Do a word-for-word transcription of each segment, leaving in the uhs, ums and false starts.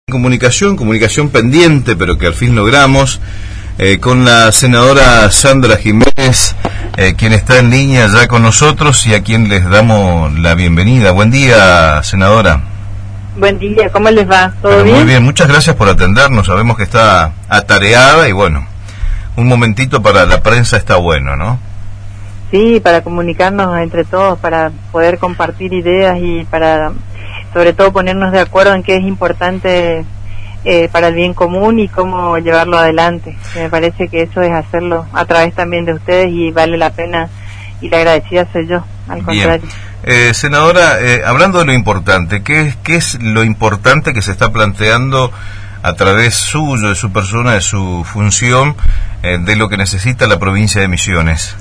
Comunicación, comunicación pendiente, pero que al fin logramos, eh, con la senadora Sandra Jiménez, eh, quien está en línea ya con nosotros y a quien les damos la bienvenida. Buen día, senadora. Buen día, ¿cómo les va? ¿Todo bueno, bien? Muy bien, muchas gracias por atendernos. Sabemos que está atareada y bueno, un momentito para la prensa está bueno, ¿no? Sí, para comunicarnos entre todos, para poder compartir ideas y para, sobre todo, ponernos de acuerdo en qué es importante eh, para el bien común y cómo llevarlo adelante. Me parece que eso es hacerlo a través también de ustedes y vale la pena, y la agradecida soy yo, al contrario. Eh, senadora, eh, hablando de lo importante, ¿qué, ¿qué es lo importante que se está planteando a través suyo, de su persona, de su función, eh, de lo que necesita la provincia de Misiones?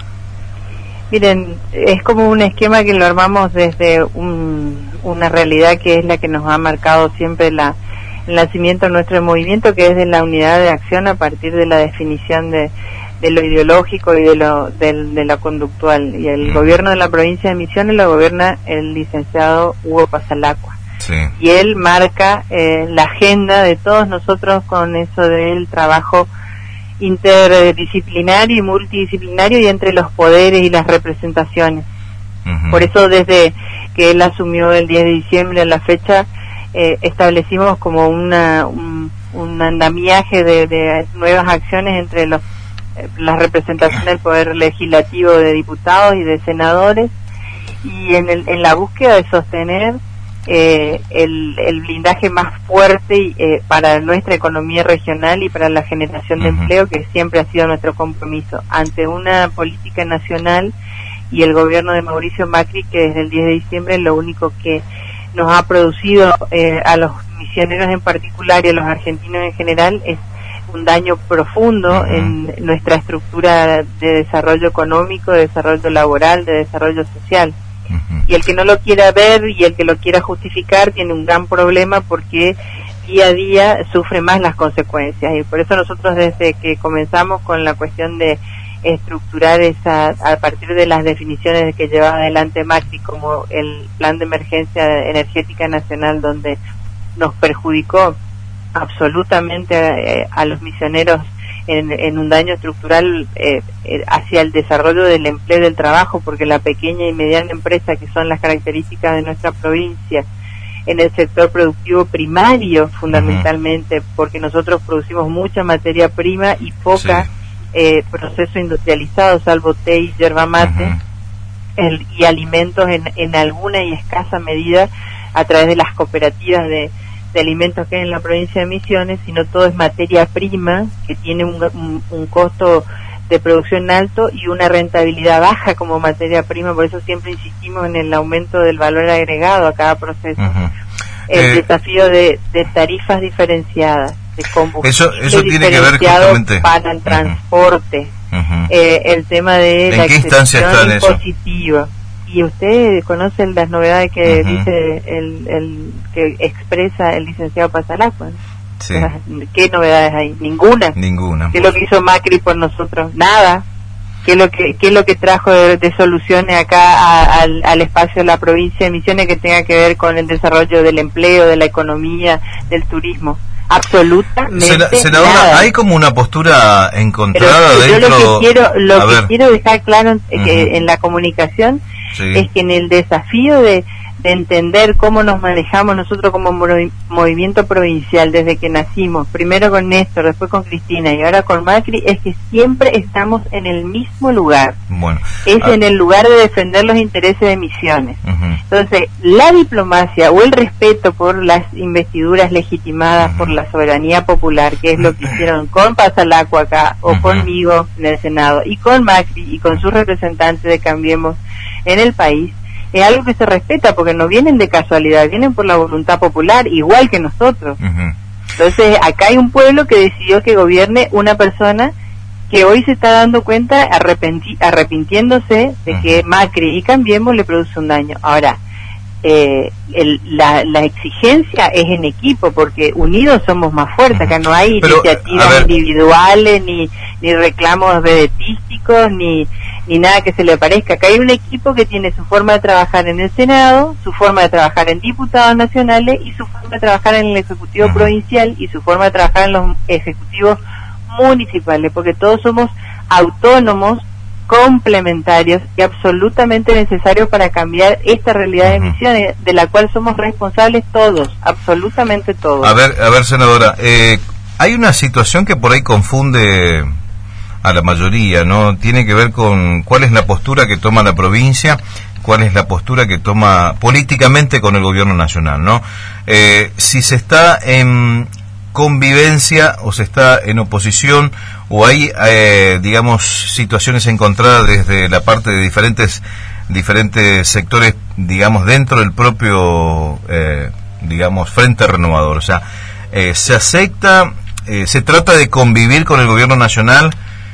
Miren, es como un esquema que lo armamos desde un, una realidad que es la que nos ha marcado siempre la, el nacimiento de nuestro movimiento, que es de la unidad de acción a partir de la definición de, de lo ideológico y de lo, de, de lo conductual. Y el gobierno de la provincia de Misiones lo gobierna el licenciado Hugo Pasalacqua. Sí. Y él marca eh, la agenda de todos nosotros con eso del trabajo interdisciplinario y multidisciplinario y entre los poderes y las representaciones. Uh-huh. Por eso desde que él asumió el diez de diciembre a la fecha, eh, establecimos como una un, un andamiaje de, de nuevas acciones entre los eh, las representaciones del poder legislativo de diputados y de senadores, y en, el, en la búsqueda de sostener Eh, el, el blindaje más fuerte eh, para nuestra economía regional y para la generación de uh-huh. empleo, que siempre ha sido nuestro compromiso ante una política nacional y el gobierno de Mauricio Macri, que desde el diez de diciembre lo único que nos ha producido eh, a los misioneros en particular y a los argentinos en general es un daño profundo uh-huh. en nuestra estructura de desarrollo económico, de desarrollo laboral, de desarrollo social. Uh-huh. Y el que no lo quiera ver y el que lo quiera justificar tiene un gran problema, porque día a día sufre más las consecuencias, y por eso nosotros desde que comenzamos con la cuestión de estructurar esa a partir de las definiciones que llevaba adelante Macri, como el plan de emergencia energética nacional, donde nos perjudicó absolutamente a, a los misioneros En, en un daño estructural eh, eh, hacia el desarrollo del empleo y del trabajo, porque la pequeña y mediana empresa, que son las características de nuestra provincia, en el sector productivo primario fundamentalmente, uh-huh. porque nosotros producimos mucha materia prima y poca sí. eh, proceso industrializado, salvo té y yerba mate, uh-huh. el, y alimentos en, en alguna y escasa medida a través de las cooperativas de de alimentos que hay en la provincia de Misiones, sino todo es materia prima que tiene un, un, un costo de producción alto y una rentabilidad baja como materia prima. Por eso siempre insistimos en el aumento del valor agregado a cada proceso. Uh-huh. El eh, desafío de, de tarifas diferenciadas, de combustible eso, eso tiene que ver justamente para el transporte, uh-huh. eh, el tema de ¿En la qué instancia está en impositiva. Eso? Y usted conoce las novedades que uh-huh. dice el, el que expresa el licenciado Pasalacqua, ¿no? Sí. ¿Qué novedades hay? Ninguna. Ninguna. ¿Qué es lo que hizo Macri por nosotros? Nada. ¿Qué es lo que qué es lo que trajo de, de soluciones acá a, al, al espacio de la provincia de Misiones que tenga que ver con el desarrollo del empleo, de la economía, del turismo? Absolutamente Sena, senadora, nada. Hay como una postura encontrada Pero dentro. Yo lo que quiero, lo que ver. quiero dejar claro en, uh-huh. que en la comunicación sí. es que en el desafío de, de entender cómo nos manejamos nosotros como movi- movimiento provincial desde que nacimos, primero con Néstor, después con Cristina y ahora con Macri, es que siempre estamos en el mismo lugar. Bueno, es ah. en el lugar de defender los intereses de Misiones. Uh-huh. Entonces, la diplomacia o el respeto por las investiduras legitimadas uh-huh. por la soberanía popular, que es lo que hicieron con Pasalacqua acá, o uh-huh. conmigo en el Senado, y con Macri y con sus representantes de Cambiemos en el país, es algo que se respeta, porque no vienen de casualidad, vienen por la voluntad popular, igual que nosotros. Uh-huh. Entonces, acá hay un pueblo que decidió que gobierne una persona que hoy se está dando cuenta, arrepenti- arrepintiéndose de uh-huh. que Macri y Cambiemos le produce un daño. Ahora, eh, el, la, la exigencia es en equipo, porque unidos somos más fuertes. Acá no hay Pero, iniciativas individuales, ni, ni reclamos vedetísticos, ni ni nada que se le parezca. Acá hay un equipo que tiene su forma de trabajar en el Senado, su forma de trabajar en diputados nacionales y su forma de trabajar en el Ejecutivo uh-huh. provincial y su forma de trabajar en los ejecutivos municipales, porque todos somos autónomos, complementarios y absolutamente necesarios para cambiar esta realidad de emisiones de la cual somos responsables todos, absolutamente todos. A ver, a ver, senadora, eh, hay una situación que por ahí confunde a la mayoría, ¿no? Tiene que ver con cuál es la postura que toma la provincia, cuál es la postura que toma políticamente con el gobierno nacional, ¿no? Eh, si se está en convivencia o se está en oposición o hay, eh, digamos, situaciones encontradas desde la parte de diferentes diferentes sectores, digamos, dentro del propio, eh, digamos, Frente Renovador. O sea, eh, se acepta, eh, se trata de convivir con el gobierno nacional,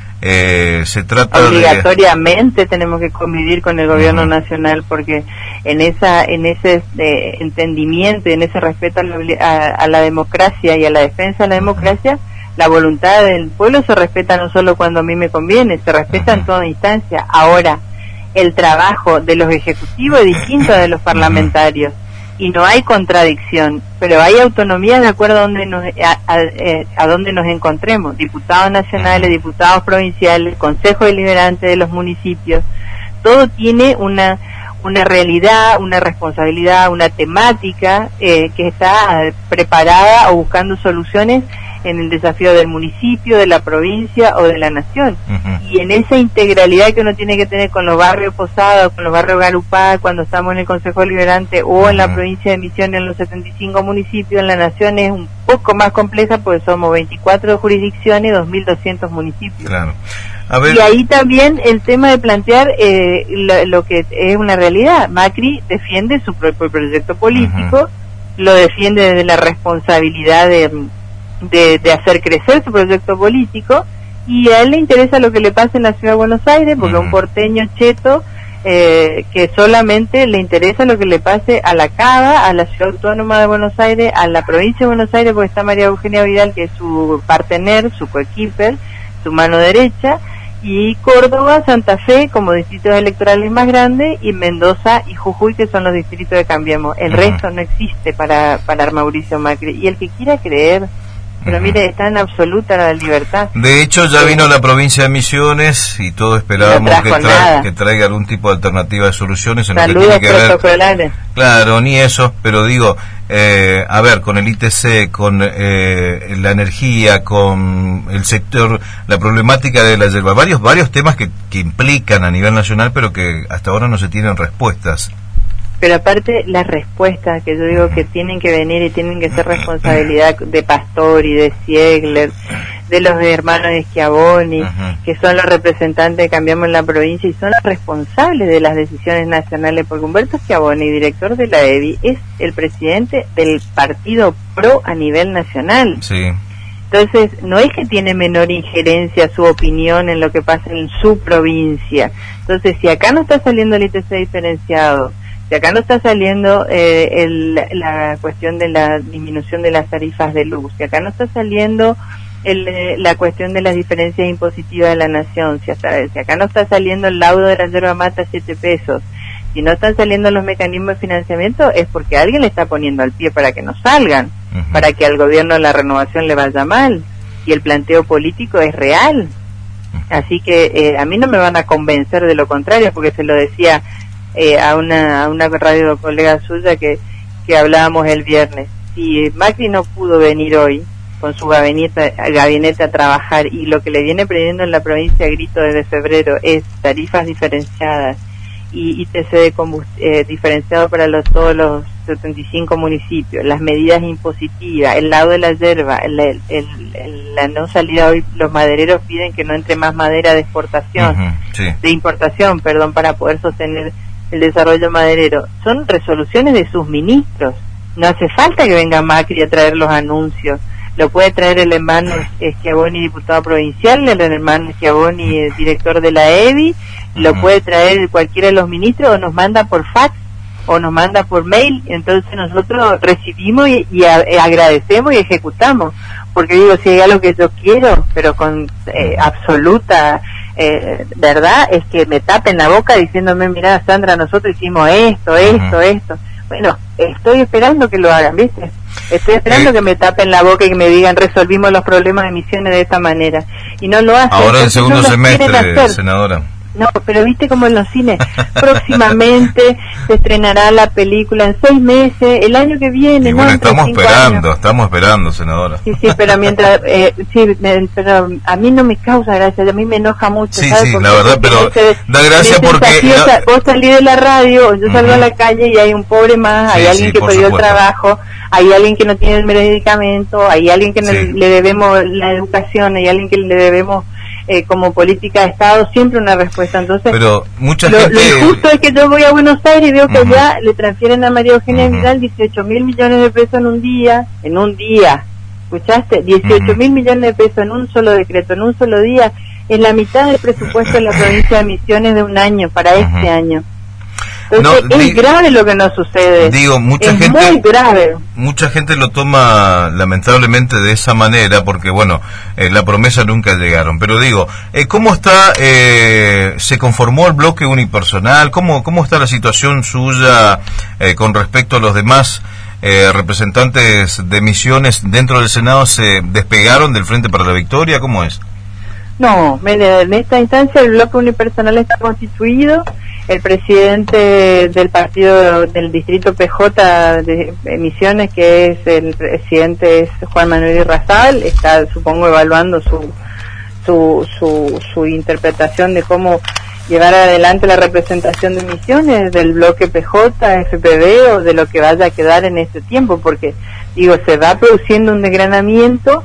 eh, se trata obligatoriamente de... tenemos que convivir con el gobierno uh-huh. nacional, porque en esa en ese eh, entendimiento y en ese respeto a la, a, a la democracia y a la defensa de la democracia, la voluntad del pueblo se respeta no solo cuando a mí me conviene, se respeta uh-huh. en toda instancia. Ahora, el trabajo de los ejecutivos es distinto a de los parlamentarios y no hay contradicción, pero hay autonomía de acuerdo a donde nos, a, a, a donde nos encontremos, diputados nacionales, diputados provinciales, consejo deliberante de los municipios, todo tiene una una realidad, una responsabilidad, una temática eh, que está preparada o buscando soluciones en el desafío del municipio, de la provincia o de la nación. Uh-huh. Y en esa integralidad que uno tiene que tener con los barrios Posadas, con los barrios Garupá, cuando estamos en el Consejo Deliberante o uh-huh. en la provincia de Misiones, en los setenta y cinco municipios, en la nación es un poco más compleja porque somos veinticuatro jurisdicciones y dos mil doscientos municipios. Claro. A ver. Y ahí también el tema de plantear eh, lo, lo que es una realidad. Macri defiende su propio proyecto político, uh-huh. lo defiende desde la responsabilidad de, de, de hacer crecer su proyecto político, y a él le interesa lo que le pasa en la ciudad de Buenos Aires, porque uh-huh. un porteño cheto eh, que solamente le interesa lo que le pase a la Cava, a la ciudad autónoma de Buenos Aires, a la provincia de Buenos Aires, porque está María Eugenia Vidal, que es su partener, su coequiper, su mano derecha, y Córdoba, Santa Fe como distritos electorales más grandes, y Mendoza y Jujuy, que son los distritos de Cambiemos. El uh-huh. resto no existe para para Mauricio Macri, y el que quiera creer, pero uh-huh. mire, está en absoluta la libertad. De hecho, ya vino la provincia de Misiones y todos esperábamos no que, tra- que traiga algún tipo de alternativa de soluciones en Saludos lo que tiene que protocolares. ver. Claro, ni eso, pero digo, eh, a ver, con el I T C, con eh, la energía, con el sector, la problemática de la yerba, varios varios temas que, que implican a nivel nacional, pero que hasta ahora no se tienen respuestas. Pero aparte las respuestas que yo digo que tienen que venir y tienen que ser responsabilidad de Pastor y de Siegler, de los hermanos de Schiavoni, uh-huh. que son los representantes de Cambiamos en la provincia y son los responsables de las decisiones nacionales, porque Humberto Schiavoni, director de la E B I, es el presidente del partido PRO a nivel nacional. Sí. Entonces, no es que tiene menor injerencia su opinión en lo que pasa en su provincia. Entonces, si acá no está saliendo el I T C diferenciado, si acá no está saliendo eh, el, la cuestión de la disminución de las tarifas de luz, si acá no está saliendo el, eh, la cuestión de las diferencias impositivas de la nación, si, hasta, si acá no está saliendo el laudo de la yerba mata a siete pesos, si no están saliendo los mecanismos de financiamiento, es porque alguien le está poniendo al pie para que no salgan, uh-huh. para que al gobierno de la renovación le vaya mal, y el planteo político es real. Así que eh, a mí no me van a convencer de lo contrario, porque se lo decía Eh, a una a una radio colega suya que, que hablábamos el viernes. Si Macri no pudo venir hoy con su gabinete, gabinete a trabajar, y lo que le viene pidiendo en la provincia a grito desde febrero es tarifas diferenciadas y I T C de combust- eh, diferenciado para los, todos los setenta y cinco municipios, las medidas impositivas, el lado de la yerba, el, el, el, el, la no salida hoy, los madereros piden que no entre más madera de exportación, uh-huh, sí. de importación, perdón, para poder sostener el desarrollo maderero. Son resoluciones de sus ministros. No hace falta que venga Macri a traer los anuncios. Lo puede traer el hermano Schiavoni, diputado provincial, el hermano Schiavoni, director de la E B I, uh-huh. lo puede traer cualquiera de los ministros, o nos manda por fax, o nos manda por mail. Entonces nosotros recibimos y, y a, eh, agradecemos y ejecutamos. Porque digo, si hay algo que yo quiero, pero con eh, absoluta eh, verdad es que me tapen la boca diciéndome, mirá Sandra, nosotros hicimos esto, esto, uh-huh. esto. Bueno, estoy esperando que lo hagan, ¿viste? Estoy esperando eh, que me tapen la boca y que me digan resolvimos los problemas de Misiones de esta manera. Y no lo hacen. Ahora en segundo no semestre, senadora. No, pero viste como en los cines, próximamente se estrenará la película en seis meses, el año que viene. Y bueno, ¿no? estamos esperando, años. estamos esperando, senadora. Sí, sí, pero mientras, eh, sí, me, pero a mí no me causa gracia, a mí me enoja mucho. Sí, ¿sabes? sí, porque la verdad, pero se, da gracia porque... La... Vos salís de la radio, yo salgo uh-huh. a la calle y hay un pobre más, sí, hay alguien sí, que perdió supuesto. el trabajo, hay alguien que no tiene el medicamento, hay alguien que sí. no, le debemos la educación, hay alguien que le debemos... Eh, como política de Estado, siempre una respuesta. Entonces, pero mucha lo, gente... lo injusto es que yo voy a Buenos Aires y veo que uh-huh. allá le transfieren a María Eugenia uh-huh. Vidal dieciocho mil millones de pesos en un día, en un día, ¿escuchaste? dieciocho mil uh-huh. millones de pesos en un solo decreto, en un solo día, en la mitad del presupuesto de la provincia de Misiones de un año, para uh-huh. este año. Entonces, no, es di, grave lo que nos sucede. Digo, mucha es gente, muy grave. Mucha gente lo toma lamentablemente de esa manera, porque bueno, eh, la promesa nunca llegaron. Pero digo, eh, ¿cómo está? Eh, ¿Se conformó el bloque unipersonal? ¿Cómo cómo está la situación suya eh, con respecto a los demás eh, representantes de Misiones dentro del Senado? ¿Se despegaron del Frente para la Victoria? ¿Cómo es? No, en esta instancia el bloque unipersonal está constituido. El presidente del partido del distrito P J de Misiones, que es el presidente, es Juan Manuel Irrazal, está, supongo, evaluando su, su, su, su interpretación de cómo llevar adelante la representación de Misiones del bloque P J, F P V o de lo que vaya a quedar en este tiempo, porque, digo, se va produciendo un desgranamiento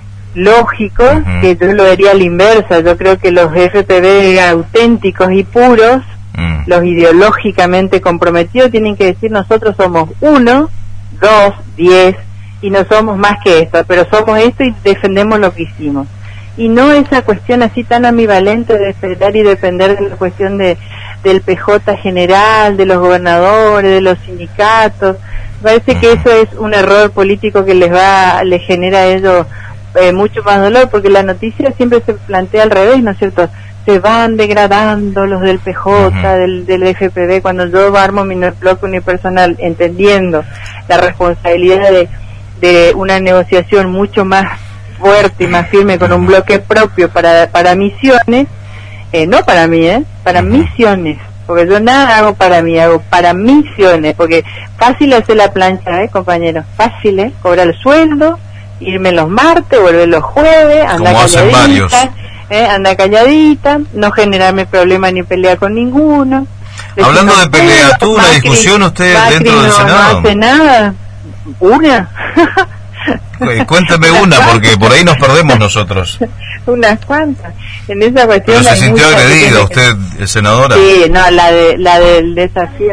lógico, uh-huh. que yo lo vería a la inversa. Yo creo que los F P V auténticos y puros, Mm. los ideológicamente comprometidos, tienen que decir nosotros somos uno, dos, diez y no somos más que esto, pero somos esto y defendemos lo que hicimos. Y no esa cuestión así tan ambivalente de esperar y depender de la cuestión de del P J general, de los gobernadores, de los sindicatos. Parece mm. que eso es un error político que les va, les genera a ellos eh, mucho más dolor, porque la noticia siempre se plantea al revés, ¿no es cierto? Se van degradando los del P J, uh-huh. del, del F P V, cuando yo armo mi bloque unipersonal, entendiendo la responsabilidad de, de una negociación mucho más fuerte y más firme con un bloque propio para, para Misiones, eh, no para mí, eh, para uh-huh. Misiones, porque yo nada hago para mí, hago para Misiones, porque fácil hacer la plancha, eh, compañeros, fácil, eh, cobrar el sueldo, irme los martes, volver los jueves, andar calladita, eh, anda calladita, no generarme problema ni pelea con ninguno. Hablando de pelea, ¿tuvo una discusión usted Macri dentro del no, Senado? No hace nada, una. Cuéntame una, porque por ahí nos perdemos nosotros. Unas cuantas. En esa cuestión. Pero se sintió agredida usted, senadora. Sí, no, la de la del desafío.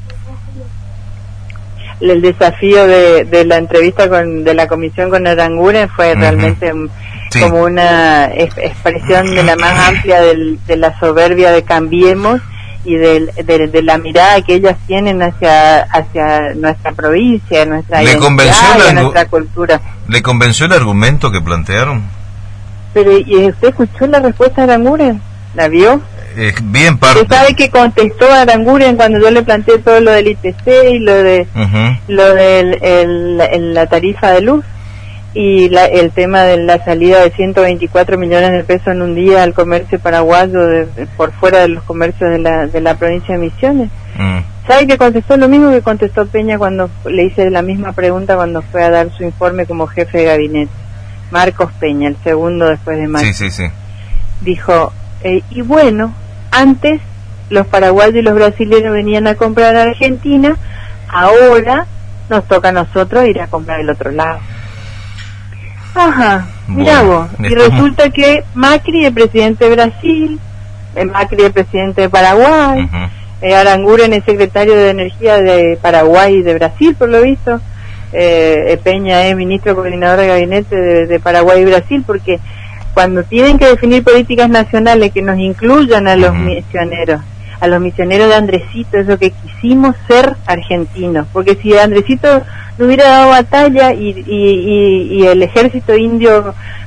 El desafío de, de la entrevista con de la comisión con Aranguren fue uh-huh. realmente sí. como una es, expresión de la más amplia del, de la soberbia de Cambiemos y de, de, de la mirada que ellas tienen hacia hacia nuestra provincia, nuestra ¿Le identidad, nuestra cultura. ¿Le convenció el argumento que plantearon? Pero ¿y usted escuchó la respuesta de Aranguren? ¿La vio? Eh, bien parte. ¿Usted sabe que contestó a Aranguren cuando yo le planteé todo lo del I T C y lo de uh-huh. lo de el, el, la tarifa de luz y la, el tema de la salida de ciento veinticuatro millones de pesos en un día al comercio paraguayo de, de, por fuera de los comercios de la de la provincia de Misiones? Uh-huh. ¿Sabe que contestó lo mismo que contestó Peña cuando le hice la misma pregunta cuando fue a dar su informe como jefe de gabinete? Marcos Peña, el segundo después de Macri. Sí, sí, sí. Dijo, eh, y bueno, antes los paraguayos y los brasileños venían a comprar a Argentina, ahora nos toca a nosotros ir a comprar el otro lado. Ajá, mirá bueno, vos. Y resulta muy... que Macri es presidente de Brasil, Macri es presidente de Paraguay, uh-huh. eh, Aranguren es secretario de Energía de Paraguay y de Brasil, por lo visto. Eh, Peña es ministro coordinador de gabinete de, de Paraguay y Brasil, porque cuando tienen que definir políticas nacionales que nos incluyan a los uh-huh. misioneros, a los misioneros de Andresito, es lo que quisimos ser argentinos, porque si Andresito no hubiera dado batalla y, y, y, y el ejército indio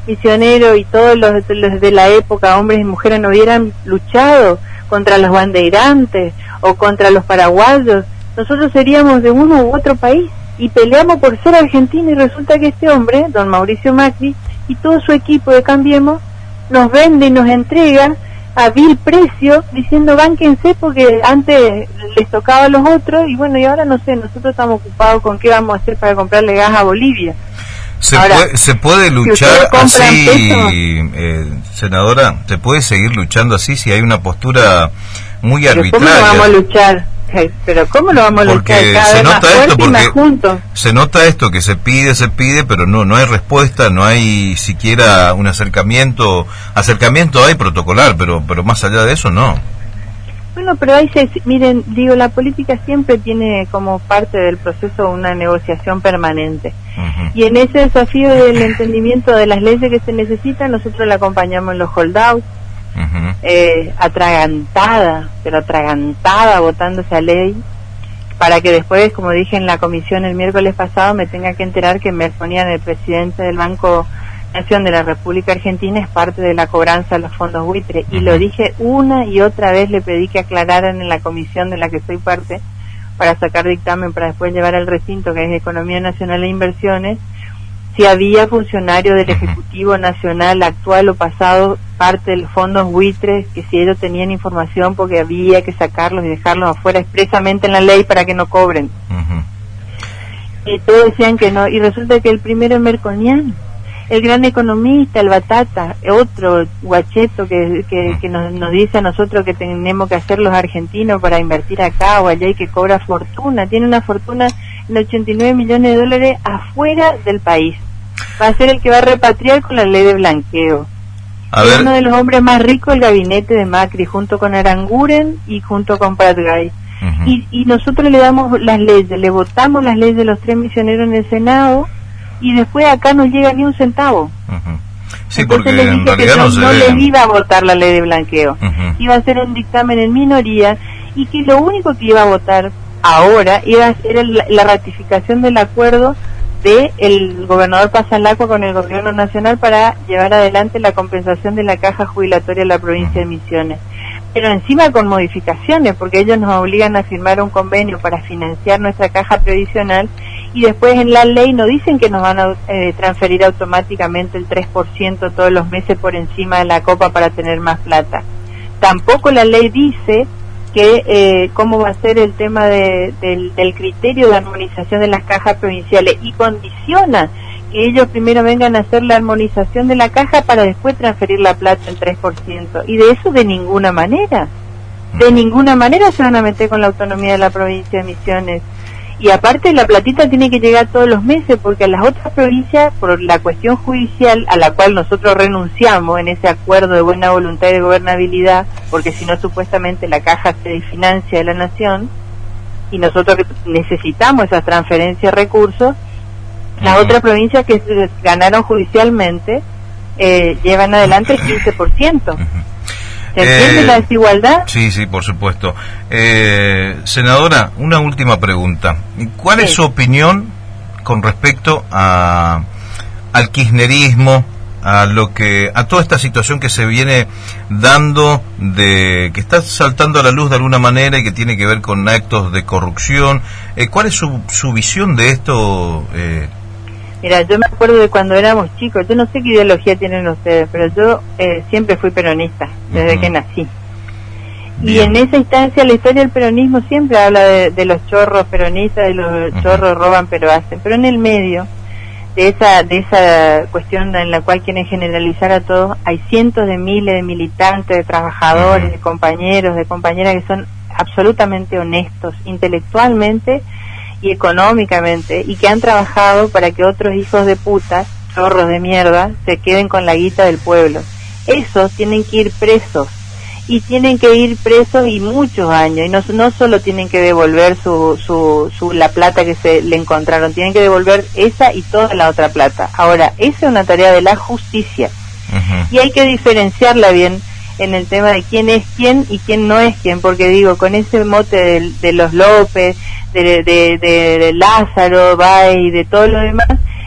misioneros y todos los, los de la época, hombres y mujeres, no hubieran luchado contra los bandeirantes o contra los paraguayos, nosotros seríamos de uno u otro país y peleamos por ser argentinos, y resulta que este hombre, don Mauricio Macri, y todo su equipo de Cambiemos, nos vende y nos entrega a vil precio, diciendo bánquense porque antes les tocaba a los otros, y bueno, y ahora no sé, nosotros estamos ocupados con qué vamos a hacer para comprarle gas a Bolivia. Se, ahora, puede, se puede luchar si así, peso, eh, senadora, se puede seguir luchando así si hay una postura muy pero arbitraria. ¿cómo lo vamos a luchar? Pero ¿cómo lo vamos a porque luchar? Cada se vez nota más fuerte esto porque y más juntos. Se nota esto que se pide, se pide, pero no no hay respuesta, no hay siquiera un acercamiento, acercamiento hay protocolar, pero pero más allá de eso no. Bueno, pero ahí se, miren, digo, la política siempre tiene como parte del proceso una negociación permanente. Uh-huh. Y en ese desafío del entendimiento de las leyes que se necesitan, nosotros la acompañamos en los holdouts, uh-huh. eh, atragantada, pero atragantada votando esa ley, para que después, como dije en la comisión el miércoles pasado, me tenga que enterar que me ponían el presidente del Banco Nación de la República Argentina es parte de la cobranza de los fondos buitre, y lo dije una y otra vez, le pedí que aclararan en la comisión de la que soy parte para sacar dictamen para después llevar al recinto, que es Economía Nacional e Inversiones, si había funcionarios del Ejecutivo Nacional actual o pasado parte de los fondos buitres, que si ellos tenían información, porque había que sacarlos y dejarlos afuera expresamente en la ley para que no cobren. Uh-huh. Y todos decían que no, y resulta que el primero es Merconian, el gran economista, el Batata, otro guacheto que, que, que nos, nos dice a nosotros que tenemos que hacer los argentinos para invertir acá o allá, y que cobra fortuna, tiene una fortuna en ochenta y nueve millones de dólares afuera del país. Va a ser el que va a repatriar con la ley de blanqueo. A es ver. Uno de los hombres más ricos del gabinete de Macri, junto con Aranguren y junto con Pratgay. Uh-huh. y, y nosotros le damos las leyes, le votamos las leyes de los tres misioneros en el Senado, y después acá no llega ni un centavo. Uh-huh. Sí, Entonces porque les en dije que realidad no, no se no ve. les iba a votar la ley de blanqueo, uh-huh. iba a ser un dictamen en minoría, y que lo único que iba a votar ahora iba a ser el, la ratificación del acuerdo de el gobernador Pasalacqua con el gobierno nacional para llevar adelante la compensación de la caja jubilatoria de la provincia de Misiones, pero encima con modificaciones, porque ellos nos obligan a firmar un convenio para financiar nuestra caja previsional, y después en la ley nos dicen que nos van a eh, transferir automáticamente el tres por ciento todos los meses por encima de la copa para tener más plata. Tampoco la ley dice que eh, cómo va a ser el tema de, del, del criterio de armonización de las cajas provinciales, y condiciona que ellos primero vengan a hacer la armonización de la caja para después transferir la plata el tres por ciento, y de eso de ninguna manera, de ninguna manera se van a meter con la autonomía de la provincia de Misiones. Y aparte la platita tiene que llegar todos los meses, porque a las otras provincias, por la cuestión judicial a la cual nosotros renunciamos en ese acuerdo de buena voluntad y de gobernabilidad, porque si no supuestamente la caja se financia de la nación, y nosotros necesitamos esas transferencias de recursos, uh-huh. las otras provincias que se ganaron judicialmente eh, llevan adelante el quince por ciento. Uh-huh. ¿Se entiende eh, la desigualdad? Sí, sí, por supuesto. Eh, senadora, una última pregunta. ¿Cuál sí. es su opinión con respecto a al kirchnerismo, a lo que a toda esta situación que se viene dando, de que está saltando a la luz de alguna manera y que tiene que ver con actos de corrupción? Eh, ¿Cuál es su, su visión de esto? Eh, Mira, yo me acuerdo de cuando éramos chicos, yo no sé qué ideología tienen ustedes, pero yo eh, siempre fui peronista, desde uh-huh. que nací. Bien. Y en esa instancia la historia del peronismo siempre habla de, de los chorros peronistas, de los uh-huh. chorros roban pero hacen, pero en el medio de esa de esa cuestión en la cual quieren generalizar a todos, hay cientos de miles de militantes, de trabajadores, uh-huh. de compañeros, de compañeras que son absolutamente honestos, intelectualmente y económicamente, y que han trabajado para que otros hijos de puta, chorros de mierda, se queden con la guita del pueblo. Esos tienen que ir presos, y tienen que ir presos y muchos años, y no, no solo tienen que devolver su, su, su la plata que se le encontraron, tienen que devolver esa y toda la otra plata. Ahora, esa es una tarea de la justicia, uh-huh. y hay que diferenciarla bien en el tema de quién es quién y quién no es quién, porque digo, con ese mote de, de los López, de, de, de, de Lázaro, Bay y de todo lo demás,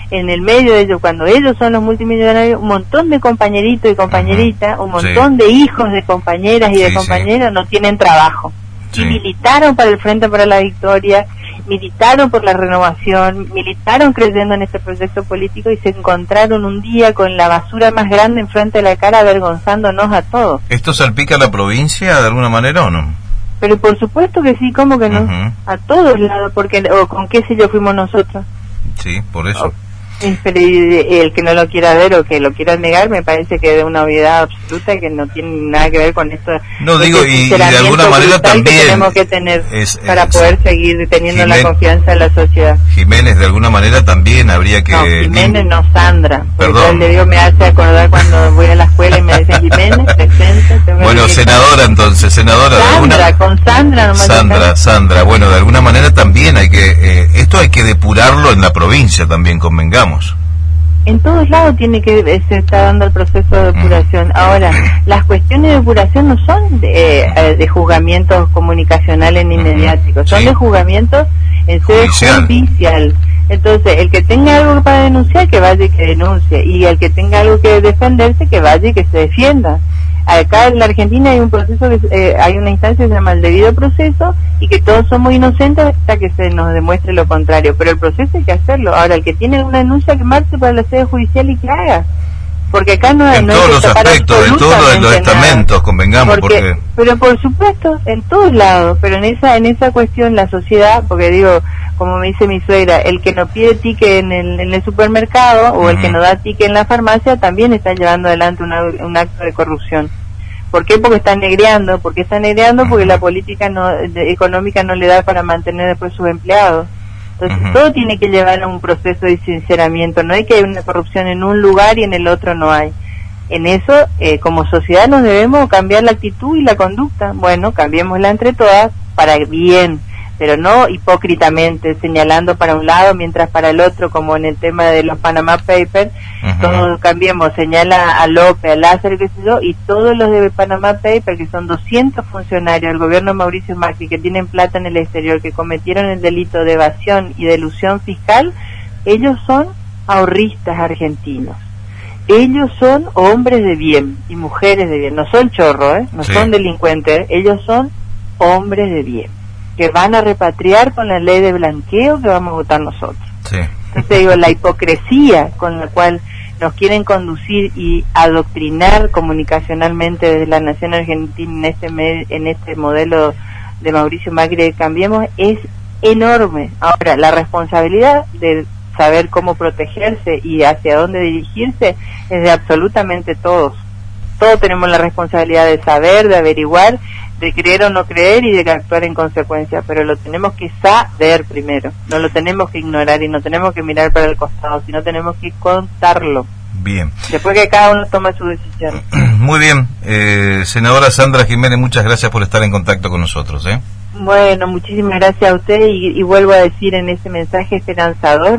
en el medio de ellos, cuando ellos son los multimillonarios, un montón de compañeritos y compañeritas, un montón sí. de hijos de compañeras y de sí, compañeros sí. no tienen trabajo. Sí. Y militaron para el Frente para la Victoria, militaron por la renovación, militaron creyendo en este proyecto político y se encontraron un día con la basura más grande enfrente de la cara, avergonzándonos a todos. ¿Esto salpica a la provincia de alguna manera o no? Pero por supuesto que sí, ¿cómo que no? Uh-huh. A todos lados, porque o con qué sello fuimos nosotros. Sí, por eso. O, pero el que no lo quiera ver o que lo quiera negar me parece que es de una obviedad absoluta que no tiene nada que ver con esto. No digo, y, y de alguna manera también que tenemos que tener es, es, para es, poder seguir teniendo Jiménez, la confianza de la sociedad. Jiménez, de alguna manera también habría que... No, Jiménez no, Sandra. Perdón. Yo le digo, me hace acordar cuando voy a la escuela y me dicen Jiménez, presente. Bueno, senadora entonces, senadora. Sandra, alguna... con Sandra nomás. Sandra, Sandra, bueno, de alguna manera también hay que... Eh, esto hay que depurarlo en la provincia también, convengamos. En todos lados tiene que se está dando el proceso de depuración. Ahora, las cuestiones de depuración no son de, eh, de juzgamientos comunicacionales ni mediáticos, son sí. de juzgamientos en sede judicial. judicial. Entonces, el que tenga algo para denunciar, que vaya y que denuncie, y el que tenga algo que defenderse, que vaya y que se defienda. Acá en la Argentina hay un proceso, que, eh, hay una instancia que se llama el debido proceso, y que todos somos inocentes hasta que se nos demuestre lo contrario, pero el proceso hay que hacerlo. Ahora, el que tiene una denuncia, que marche para la sede judicial y que haga, porque acá no, en no todos hay que los aspectos, en todos los estamentos, convengamos, porque, porque pero por supuesto en todos lados, pero en esa en esa cuestión la sociedad, porque digo, como me dice mi suegra, el que no pide ticket en el, en el supermercado o uh-huh. el que no da ticket en la farmacia también está llevando adelante una, un acto de corrupción. ¿Por qué? Porque están negreando, porque están negreando uh-huh. porque la política no, de, económica no le da para mantener después sus empleados. Entonces uh-huh. todo tiene que llevar a un proceso de sinceramiento, no hay que hay una corrupción en un lugar y en el otro no hay. En eso, eh, como sociedad nos debemos cambiar la actitud y la conducta. Bueno, cambiémosla entre todas para bien, pero no hipócritamente señalando para un lado mientras para el otro, como en el tema de los Panama Papers. Uh-huh. Todos cambiemos, señala a López, a Lázaro, qué sé yo, y todos los de Panama Papers, que son doscientos funcionarios del gobierno de Mauricio Macri que tienen plata en el exterior, que cometieron el delito de evasión y de elusión fiscal, ellos son ahorristas argentinos. Ellos son hombres de bien y mujeres de bien, no son chorros, ¿eh? no sí. son delincuentes, ellos son hombres de bien, que van a repatriar con la ley de blanqueo que vamos a votar nosotros. Sí. Entonces digo, la hipocresía con la cual nos quieren conducir y adoctrinar comunicacionalmente desde la nación argentina en este med- en este modelo de Mauricio Macri de Cambiemos es enorme. Ahora, la responsabilidad de saber cómo protegerse y hacia dónde dirigirse es de absolutamente todos. Todos tenemos la responsabilidad de saber, de averiguar, de creer o no creer y de actuar en consecuencia, pero lo tenemos que saber primero, no lo tenemos que ignorar y no tenemos que mirar para el costado, sino tenemos que contarlo. Bien. Después que cada uno toma su decisión. Muy bien, eh, senadora Sandra Jiménez, muchas gracias por estar en contacto con nosotros. ¿eh? Bueno, muchísimas gracias a usted y, y vuelvo a decir en ese mensaje esperanzador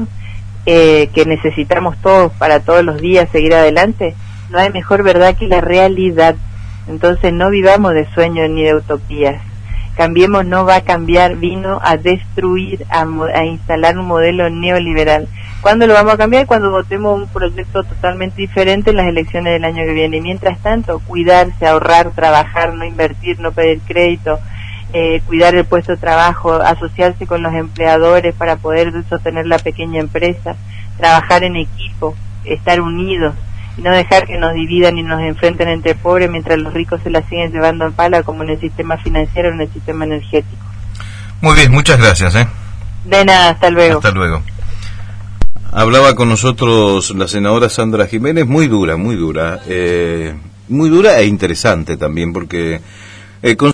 eh, que necesitamos todos para todos los días seguir adelante. No hay mejor verdad que la realidad. Entonces no vivamos de sueños ni de utopías. Cambiemos no va a cambiar, vino a destruir, a, a instalar un modelo neoliberal. ¿Cuándo lo vamos a cambiar? Cuando votemos un proyecto totalmente diferente en las elecciones del año que viene. Y mientras tanto, cuidarse, ahorrar, trabajar, no invertir, no pedir crédito, eh, cuidar el puesto de trabajo, asociarse con los empleadores para poder sostener la pequeña empresa, trabajar en equipo, estar unidos. Y no dejar que nos dividan y nos enfrenten entre pobres mientras los ricos se la siguen llevando en pala como en el sistema financiero o en el sistema energético. Muy bien, muchas gracias. ¿eh? De nada, hasta luego. Hasta luego. Hablaba con nosotros la senadora Sandra Jiménez, muy dura, muy dura, eh, muy dura e interesante también porque... Eh, con